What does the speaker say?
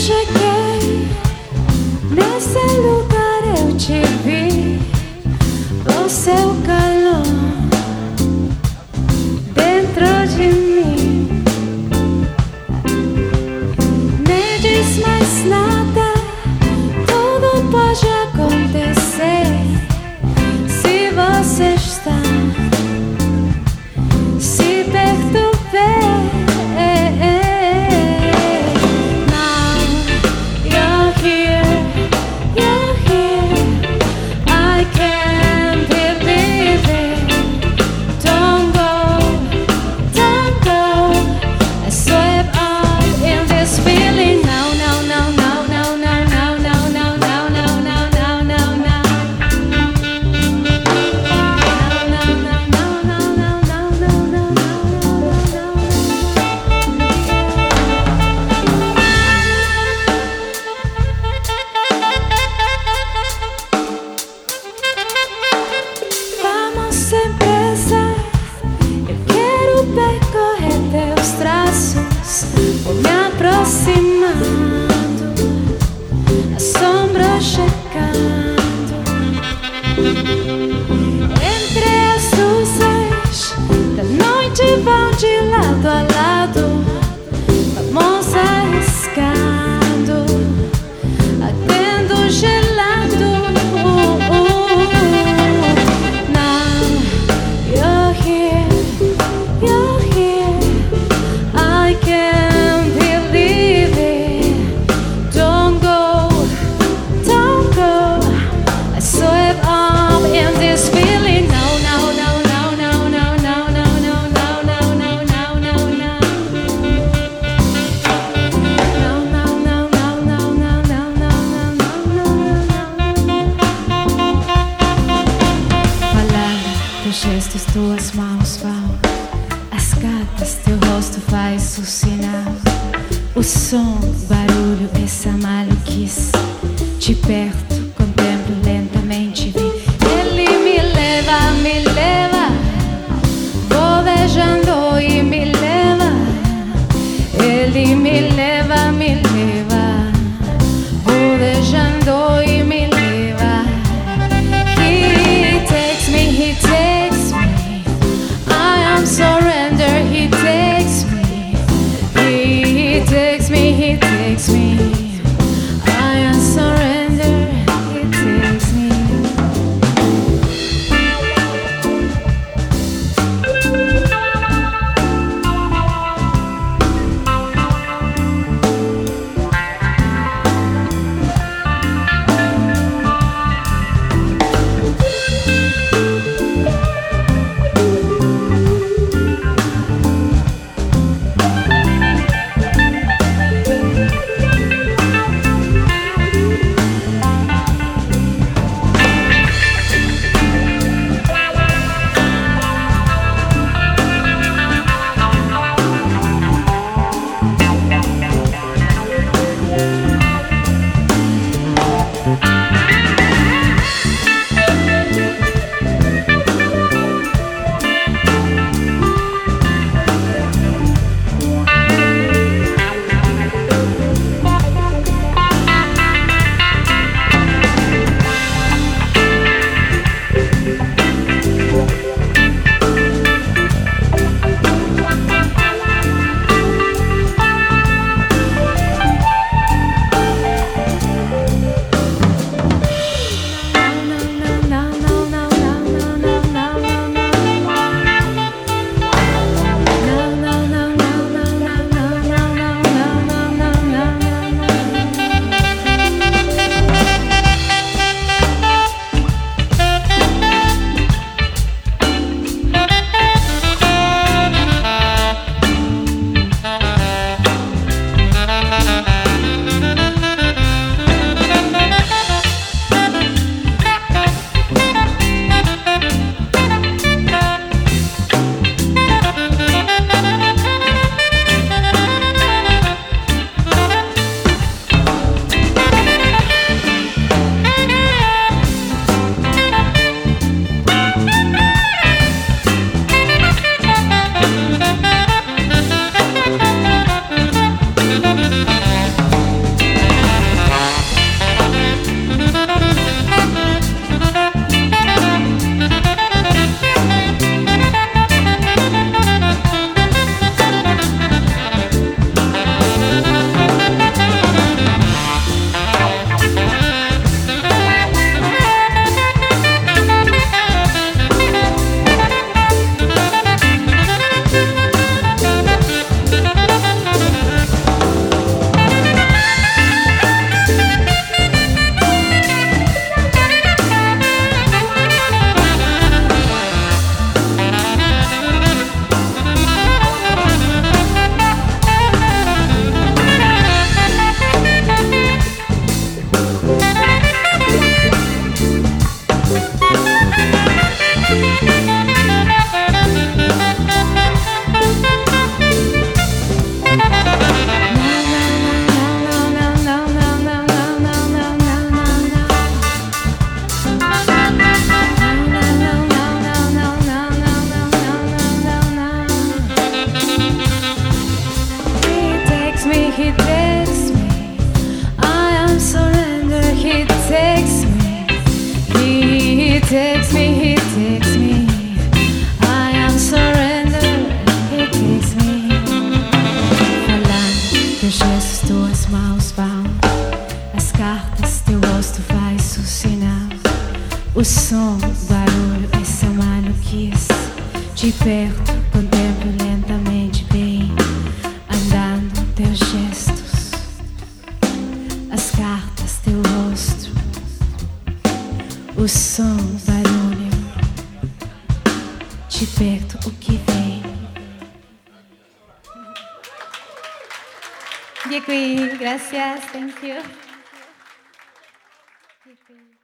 cheguei nesse lugar, eu te vi, o seu calor dentro de mim. Nem diz mais nada, tudo pode acontecer se você está se perto ver. Vou me aproximando, a sombra chegando. Entre as luzes da noite vão de lado a lado, vamos arriscando, ardendo, gelado. Now you're here, you're here. I can't believe it. Don't go, don't go. I swear I'm in this feeling. No, no, no, no, no, no, no, no, no, no, no, no, no, no, no. No, no, no, no, no, no, no, no, no, no, no. Palavras, teus gestos, tuas mãos vão. As cartas, teu rosto faz o sinal. O som, o barulho, essa maluquice. De perto, contemplo lentamente. Ele me leva. Vou beijando e me leva. Ele me leva. Vou beijando e me leva. He takes me. I am surrender. He takes me. He takes me. I am surrender. He takes me. takes me. I am surrender. He takes me. He takes me. He takes me. I am surrender. He takes me. Falando, teus gestos, tuas mãos vão. As cartas, teu rosto faz o sinal. O som, o barulho, essa maluquice. De perto, contemplo lentamente bem. Andando, teus gestos. As cartas, teu rosto. O som, o barulho. De perto, o que vem. Děkuji, gracias, thank you. Děkuji.